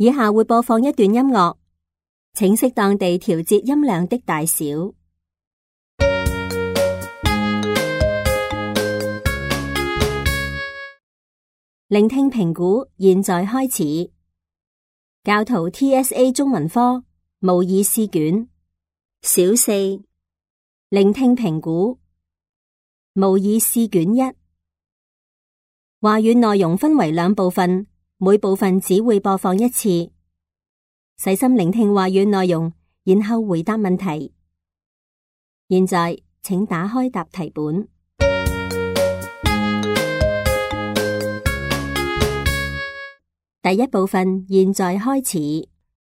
以下會播放一段音樂，請適當地調節音量的大小。聆聽評估現在開始。教徒 TSA 中文科模擬試卷小四，聆聽評估模擬試卷一。話語內容分為兩部分，每部分只會播放一次。細心聆聽話語內容，然後回答問題。現在請打開答題本。第一部分現在開始。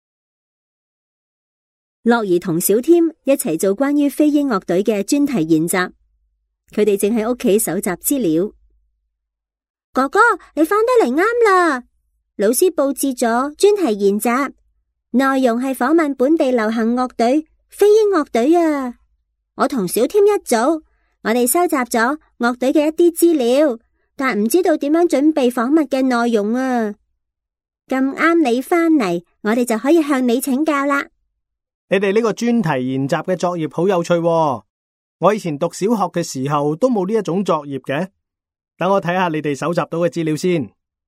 樂兒同小添一齊做關於飛鷹樂隊嘅專題研習，佢哋正喺屋企搜集資料。哥哥，你返得嚟啱啦！老師佈置咗專題研習，內容係訪問本地流行樂隊飛鷹樂隊啊！我同小添一組，我哋收集咗樂隊嘅一啲資料，但唔知道點樣準備訪問嘅內容啊！咁啱你返嚟，我哋就可以向你請教啦。 你哋呢個專題研習嘅作業好有趣喎，我以前讀小學嘅時候都冇呢一種作業嘅。等我睇下你哋搜集到嘅資料先。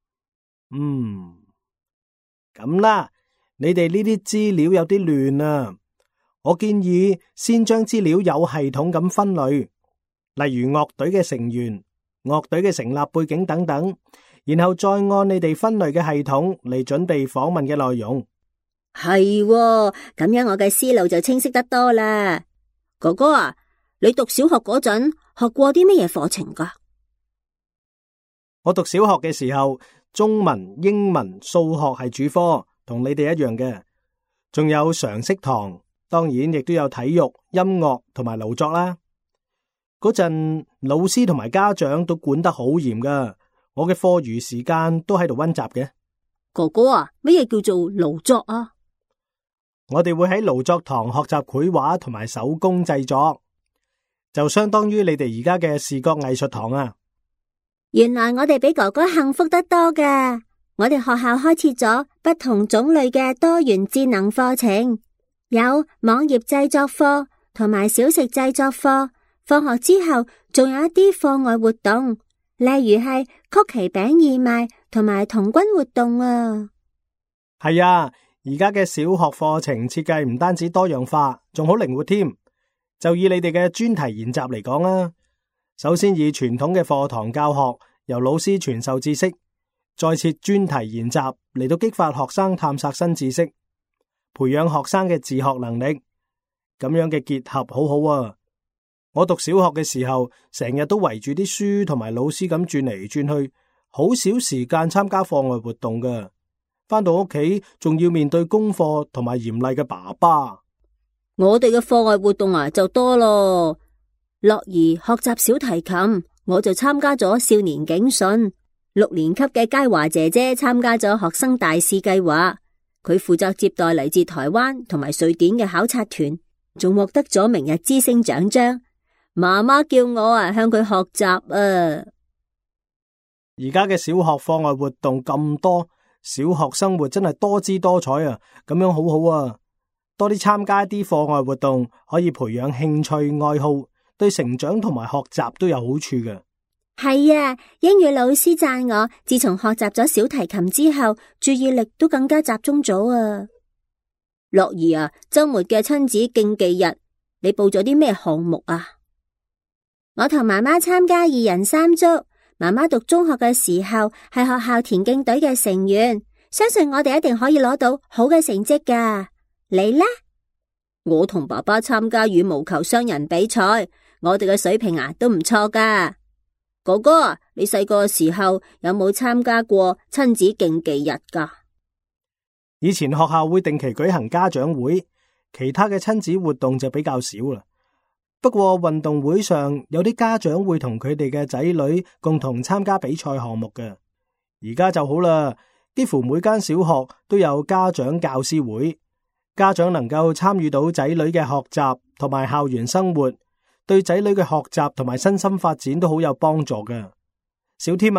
咁啦，你哋呢啲資料有啲亂啊。我建議先將資料有系統咁分類，例如樂隊嘅成員、樂隊嘅成立背景等等。然後再按你哋分類嘅系統嚟準備訪問嘅內容。 係喎，咁樣我嘅思路就清晰得多啦。哥哥啊，你讀小學嗰陣學過啲乜嘢課程㗎？ 我讀小學嘅時候，中文、英文、數學係主科，同你哋一樣嘅。仲有常識堂，當然亦都有體育、音樂同埋勞作啦。嗰陣老師同埋家長都管得好嚴㗎。我嘅課餘時間都喺度溫習嘅。 哥哥啊，乜嘢叫做勞作啊？ 我哋會喺勞作堂學習繪畫同埋手工製作，就相當於你哋而家嘅視覺藝術堂啊。 原來我哋比哥哥幸福得多㗎。我哋學校開設咗不同種類嘅多元智能課程，有網頁製作課同埋小食製作課。放學之後仲有一啲課外活動，例如係曲奇餅義賣同埋童軍活動啊。 係啊，而家嘅小學課程設計唔單止多樣化，仲好靈活添。就以你哋嘅專題研習嚟講啦，首先以傳統嘅課堂教學，由老師傳授知識，再設專題研習嚟到激發學生探索新知識，培養學生嘅自學能力。咁樣嘅結合好好啊。我讀小學嘅時候，成日都圍住啲書同埋老師咁轉嚟轉去，好少時間參加課外活動㗎。返到屋企仲要面對功課同埋嚴厲嘅爸爸。 我哋嘅課外活動啊就多咯。樂兒學習小提琴，我就參加咗少年警訊。6年級嘅佳華姐姐參加咗學生大使計劃，佢負責接待嚟自台灣同埋瑞典嘅考察團，仲獲得咗明日之星獎章。媽媽叫我向佢學習啊！ 而家嘅小學課外活動咁多，小學生活真係多姿多彩啊！咁樣好好啊，多啲參加一啲課外活動，可以培養興趣愛好，對成長同埋學習都有好處嘅。 係啊，英語老師讚我，自從學習咗小提琴之後，注意力都更加集中咗啊！樂兒啊，周末嘅親子競技日，你報咗啲咩項目啊？我同媽媽參加2人3足，媽媽讀中學嘅時候係學校田徑隊嘅成員，相信我哋一定可以攞到好嘅成績㗎。你呢？我同爸爸參加羽毛球雙人比賽，我哋嘅水平都唔錯㗎。哥哥，你細個嘅時候有冇參加過親子競技日㗎？ 以前學校會定期舉行家長會，其他嘅親子活動就比較少啦。不過運動會上有啲家長會同佢哋嘅仔女共同參加比賽項目嘅。而家就好啦，幾乎每間小學都有家長教師會，家長能夠參與到仔女嘅學習同埋校園生活，對仔女嘅學習同埋身心發展都好有幫助嘅。小添啊，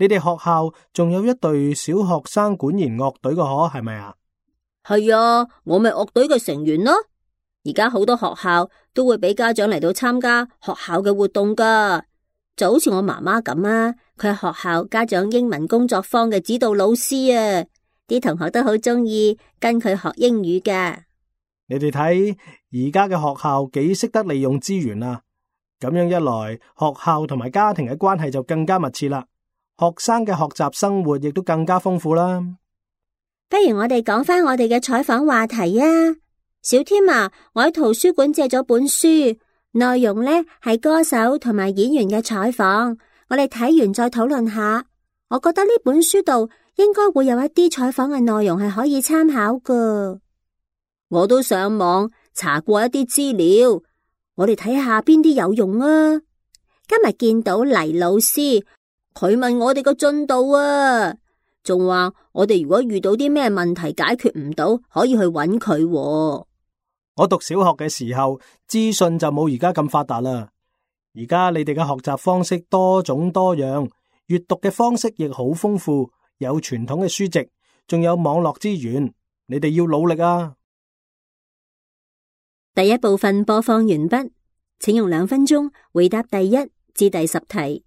你哋學校仲有一隊小學生管弦樂隊嘅可係咪啊？ 係啊，我咪樂隊嘅成員咯。而家好多學校都會俾家長嚟到參加學校嘅活動噶，就好似我媽媽咁啊，佢係學校家長英文工作坊嘅指導老師啊，啲同學都好中意跟佢學英語噶。 你哋睇而家嘅學校幾識得利用資源啊！咁樣一來，學校同埋家庭嘅關係就更加密切啦，學生嘅學習生活亦都更加豐富啦。 不如我哋講返我哋嘅採訪話題啊！小添啊，我喺圖書館借咗本書，內容呢係歌手同埋演員嘅採訪，我哋睇完再討論下。我覺得呢本書度應該會有一啲採訪嘅內容係可以參考噶。我都上網查過一啲資料，我哋睇下邊啲有用啊。今日見到黎老師，佢問我哋個進度啊，仲話我哋如果遇到啲咩問題解決唔到，可以去揾佢喎。 我讀小學嘅時候，資訊就冇而家咁發達啦。而家你哋嘅學習方式多種多樣，閱讀嘅方式亦好豐富，有傳統嘅書籍，仲有網絡資源，你哋要努力啊！ 第一部分播放完畢，請用2分鐘回答第1至第10題。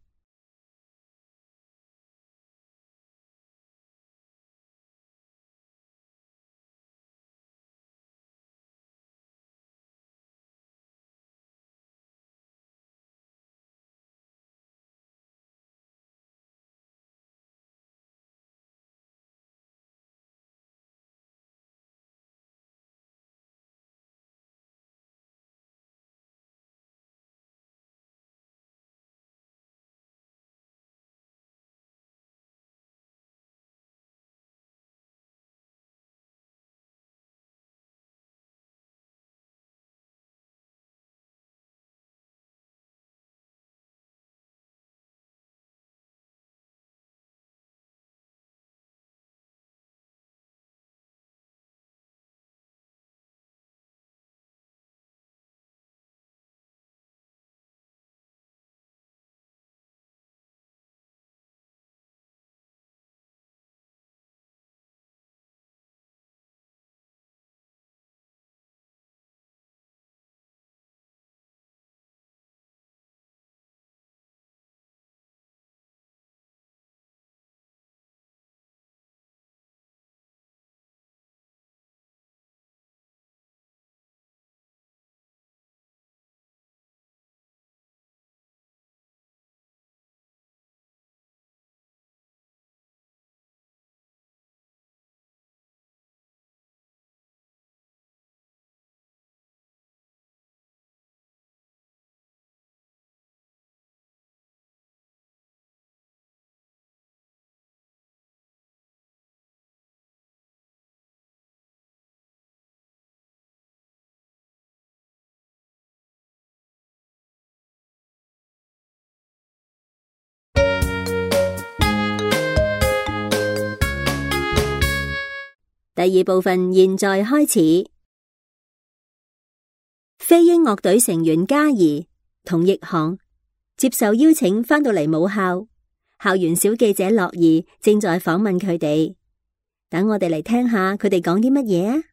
第2部分現在開始。飛鷹樂隊成員嘉怡同奕航接受邀請返到嚟母校，校園小記者樂兒正在訪問佢哋。等我哋嚟聽下佢哋講啲乜嘢啊！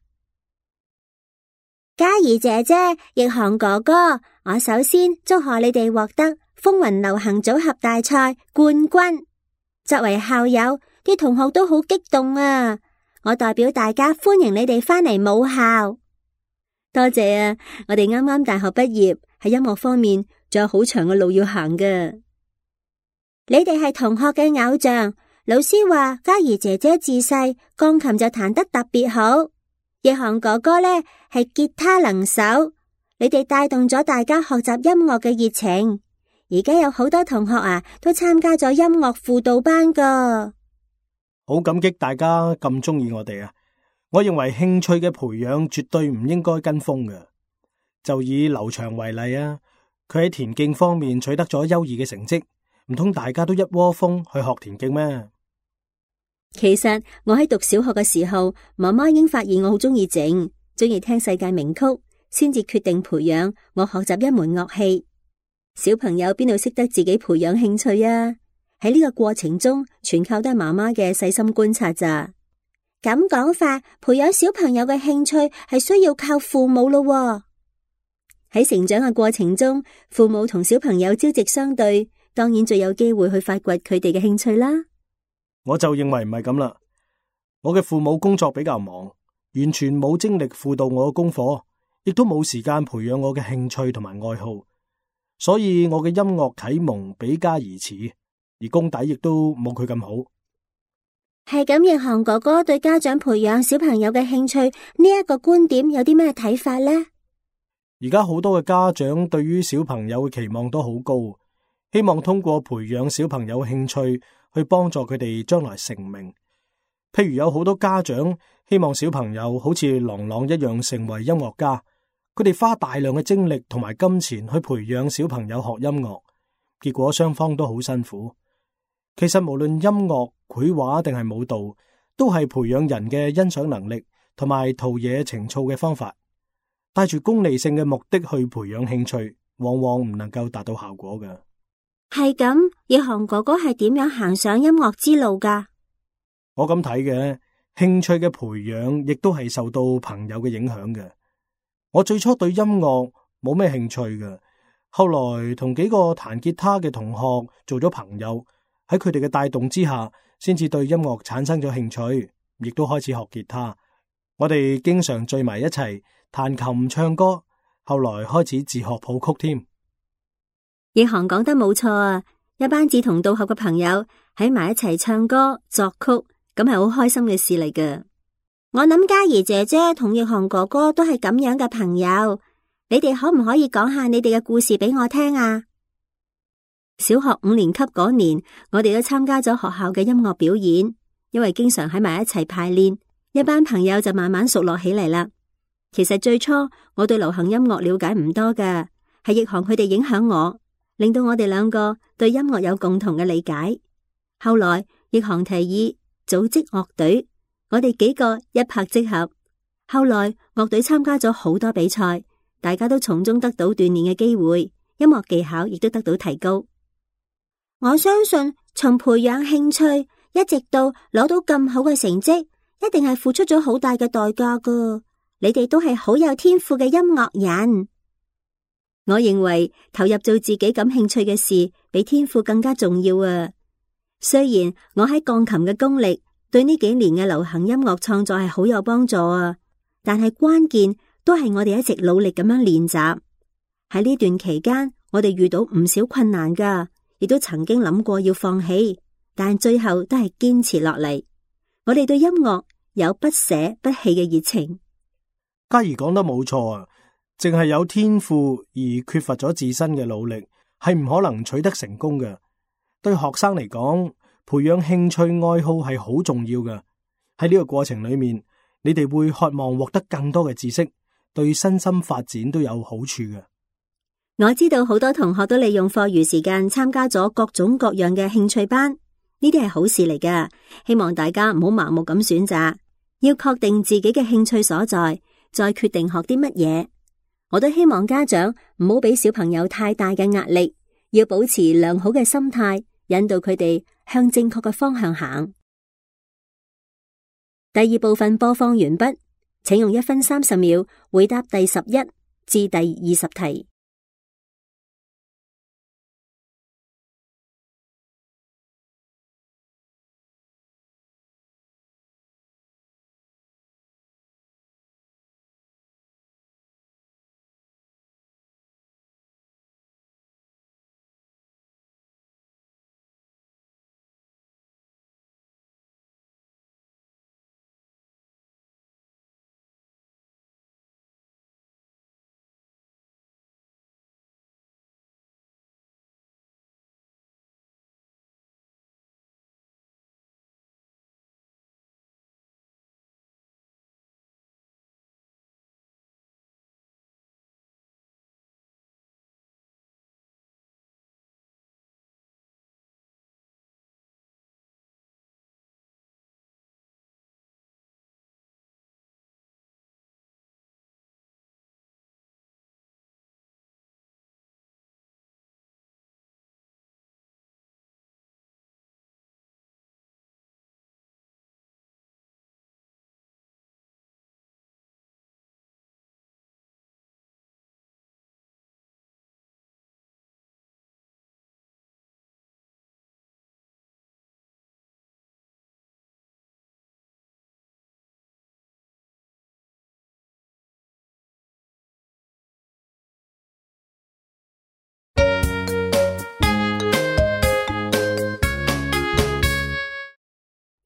嘉怡姐姐、奕航哥哥，我首先祝賀你哋獲得風雲流行組合大賽冠軍。作為校友，啲同學都好激動啊！我代表大家歡迎你哋返嚟母校。多謝啊！我哋啱啱大學畢業，喺音樂方面仲有好長嘅路要行㗎。你哋係同學嘅偶像，老師話嘉怡姐姐自細鋼琴就彈得特別好，奕航哥哥呢係吉他能手，你哋帶動咗大家學習音樂嘅熱情。而家有好多同學啊，都參加咗音樂輔導班㗎。 好感激大家咁中意我哋啊！我認為興趣嘅培養絕對唔應該跟風嘅。就以劉翔為例啊，佢喺田徑方面取得咗優異嘅成績，唔通大家都一窩蜂去學田徑咩？ 其實我喺讀小學嘅時候，媽媽已經發現我好中意靜，中意聽世界名曲，先至決定培養我學習一門樂器。小朋友邊度識得自己培養興趣啊？ 喺呢個過程中，全靠都係媽媽嘅細心觀察咋。咁講法，培養小朋友嘅興趣係需要靠父母咯喎。喺成長嘅過程中，父母同小朋友朝夕相對，當然最有機會去發掘佢哋嘅興趣啦。 我就認為唔係咁啦。我嘅父母工作比較忙，完全冇精力輔導我嘅功課，亦都冇時間培養我嘅興趣同埋愛好，所以我嘅音樂啟蒙比加而遲，而功底亦都冇佢咁好。 係咁，奕航哥哥對家長培養小朋友嘅興趣呢一個觀點有啲咩睇法呢？ 而家好多嘅家長對於小朋友嘅期望都好高，希望通過培養小朋友興趣去幫助佢哋將來成名。譬如有好多家長希望小朋友好似郎朗一樣成為音樂家，佢哋花大量嘅精力同埋金錢去培養小朋友學音樂，結果雙方都好辛苦。其實無論音樂、繪畫定係舞蹈，都係培養人嘅欣賞能力同埋陶冶情操嘅方法。帶住功利性嘅目的去培養興趣，往往唔能夠達到效果嘅。 係咁，奕航哥哥係點樣行上音樂之路噶？ 我咁睇嘅，興趣嘅培養亦都係受到朋友嘅影響嘅。我最初對音樂冇咩興趣嘅，後來同幾個彈吉他嘅同學做咗朋友，喺佢哋嘅帶動之下，先至對音樂產生咗興趣，亦都開始學吉他。我哋經常聚埋一齊彈琴唱歌，後來開始自學譜曲添。 奕航講得冇錯啊！一班志同道合嘅朋友喺埋一齊唱歌作曲，咁係好開心嘅事嚟㗎。我諗嘉怡姐姐同奕航哥哥都係咁樣嘅朋友，你哋可唔可以講下你哋嘅故事俾我聽啊？小學5年級嗰年，我哋都參加咗學校嘅音樂表演，因為經常喺埋一齊排練，一班朋友就慢慢熟絡起嚟啦。其實最初我對流行音樂了解唔多㗎，係奕航佢哋影響我，令到我哋兩個對音樂有共同嘅理解。後來奕航提議組織樂隊，我哋幾個一拍即合。後來樂隊參加咗好多比賽，大家都從中得到鍛煉嘅機會，音樂技巧亦都得到提高。我相信從培養興趣一直到攞到咁好嘅成績，一定係付出咗好大嘅代價㗎。你哋都係好有天賦嘅音樂人。我認為投入做自己感興趣嘅事，比天賦更加重要啊！雖然我喺鋼琴嘅功力對呢幾年嘅流行音樂創作係好有幫助啊，但係關鍵都係我哋一直努力咁樣練習。喺呢段期間，我哋遇到唔少困難㗎，亦都曾經諗過要放棄，但最後都係堅持落嚟。我哋對音樂有不捨不棄嘅熱情。 嘉怡講得冇錯啊，淨係有天賦而缺乏咗自身嘅努力，係唔可能取得成功嘅。對學生嚟講，培養興趣愛好係好重要嘅。喺呢個過程裏面，你哋會渴望獲得更多嘅知識，對身心發展都有好處嘅。 我知道好多同學都利用課餘時間參加咗各種各樣嘅興趣班，呢啲係好事嚟㗎。希望大家唔好盲目咁選擇，要確定自己嘅興趣所在，再決定學啲乜嘢。我都希望家長唔好俾小朋友太大嘅壓力，要保持良好嘅心態，引導佢哋向正確嘅方向行。第二部分播放完畢，請用1分30秒回答第11至第20題。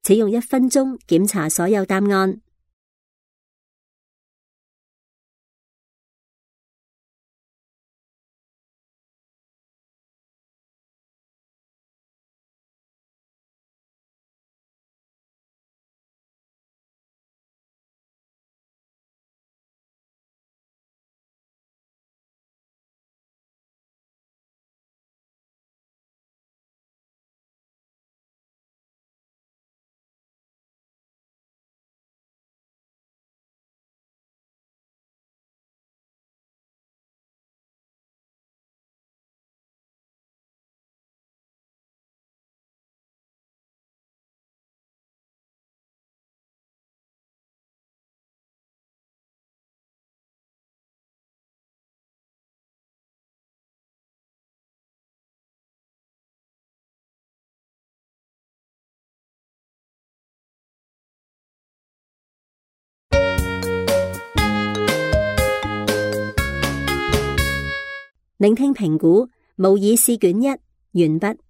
且用1分鐘檢查所有答案。聆聽評估模擬試卷1完畢。